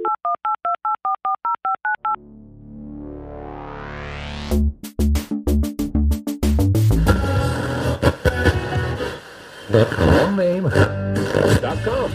Wrong.com.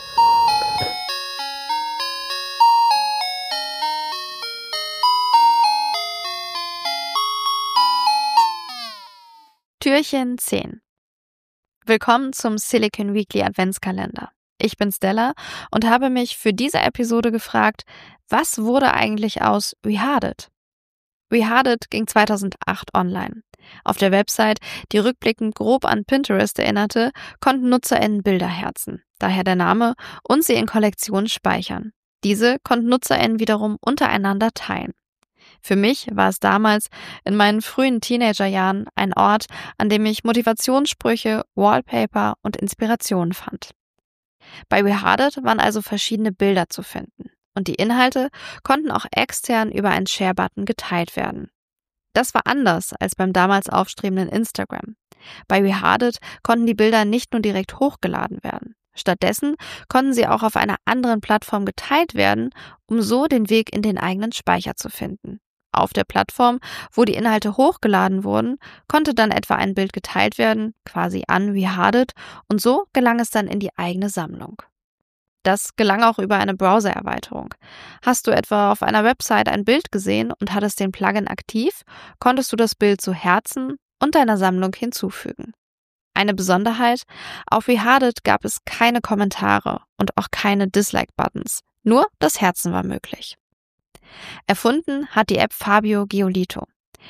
Türchen 10. Willkommen zum Silicon Weekly Adventskalender. Ich bin Stella und habe mich für diese Episode gefragt, was wurde eigentlich aus We Had It? We Had It ging 2008 online. Auf der Website, die rückblickend grob an Pinterest erinnerte, konnten NutzerInnen Bilder herzen, daher der Name, und sie in Kollektionen speichern. Diese konnten NutzerInnen wiederum untereinander teilen. Für mich war es damals in meinen frühen Teenagerjahren ein Ort, an dem ich Motivationssprüche, Wallpaper und Inspirationen fand. Bei We Had It waren also verschiedene Bilder zu finden und die Inhalte konnten auch extern über einen Share-Button geteilt werden. Das war anders als beim damals aufstrebenden Instagram. Bei We Had It konnten die Bilder nicht nur direkt hochgeladen werden. Stattdessen konnten sie auch auf einer anderen Plattform geteilt werden, um so den Weg in den eigenen Speicher zu finden. Auf der Plattform, wo die Inhalte hochgeladen wurden, konnte dann etwa ein Bild geteilt werden, quasi an We Had It, und so gelang es dann in die eigene Sammlung. Das gelang auch über eine Browser-Erweiterung. Hast du etwa auf einer Website ein Bild gesehen und hattest den Plugin aktiv, konntest du das Bild zu Herzen und deiner Sammlung hinzufügen. Eine Besonderheit: Auf We Had It gab es keine Kommentare und auch keine Dislike-Buttons. Nur das Herzen war möglich. Erfunden hat die App Fabio Giolito.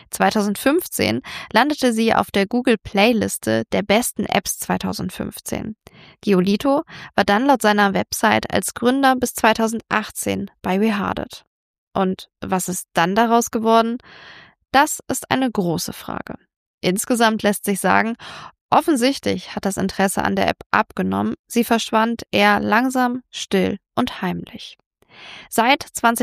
2015 landete sie auf der Google Play-Liste der besten Apps 2015. Giolito war dann laut seiner Website als Gründer bis 2018 bei We Had It. Und was ist dann daraus geworden? Das ist eine große Frage. Insgesamt lässt sich sagen, offensichtlich hat das Interesse an der App abgenommen, sie verschwand eher langsam, still und heimlich. Seit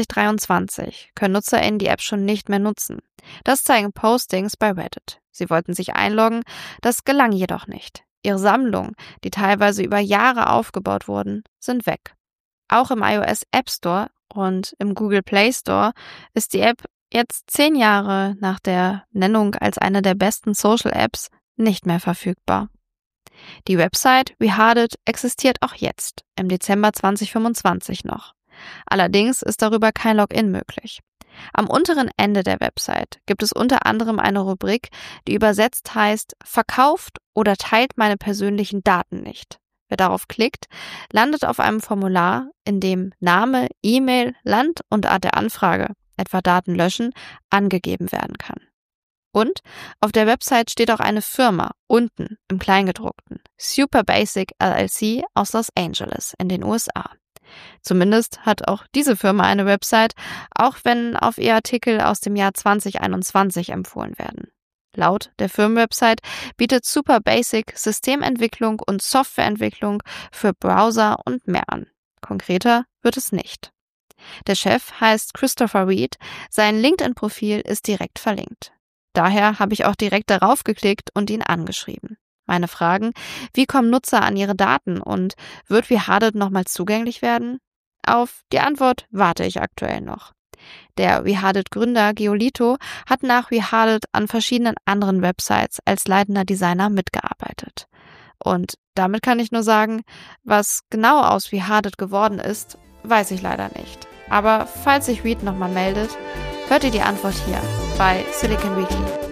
2023 können NutzerInnen die App schon nicht mehr nutzen. Das zeigen Postings bei Reddit. Sie wollten sich einloggen, das gelang jedoch nicht. Ihre Sammlungen, die teilweise über Jahre aufgebaut wurden, sind weg. Auch im iOS App Store und im Google Play Store ist die App jetzt 10 Jahre nach der Nennung als eine der besten Social Apps nicht mehr verfügbar. Die Website We Had It existiert auch jetzt, im Dezember 2025 noch. Allerdings ist darüber kein Login möglich. Am unteren Ende der Website gibt es unter anderem eine Rubrik, die übersetzt heißt „Verkauft oder teilt meine persönlichen Daten nicht“. Wer darauf klickt, landet auf einem Formular, in dem Name, E-Mail, Land und Art der Anfrage, etwa Daten löschen, angegeben werden kann. Und auf der Website steht auch eine Firma, unten im Kleingedruckten, Super Basic LLC aus Los Angeles in den USA. Zumindest hat auch diese Firma eine Website, auch wenn auf ihr Artikel aus dem Jahr 2021 empfohlen werden. Laut der Firmenwebsite bietet Super Basic Systementwicklung und Softwareentwicklung für Browser und mehr an. Konkreter wird es nicht. Der Chef heißt Christopher Reed, sein LinkedIn-Profil ist direkt verlinkt. Daher habe ich auch direkt darauf geklickt und ihn angeschrieben. Meine Fragen: Wie kommen Nutzer an ihre Daten und wird We Had It nochmals zugänglich werden? Auf die Antwort warte ich aktuell noch. Der We Had It Gründer Giolito hat nach We Had It an verschiedenen anderen Websites als leitender Designer mitgearbeitet. Und damit kann ich nur sagen, was genau aus We Had It geworden ist, weiß ich leider nicht. Aber falls sich Reed nochmal meldet, hört ihr die Antwort hier bei Silicon Weekly.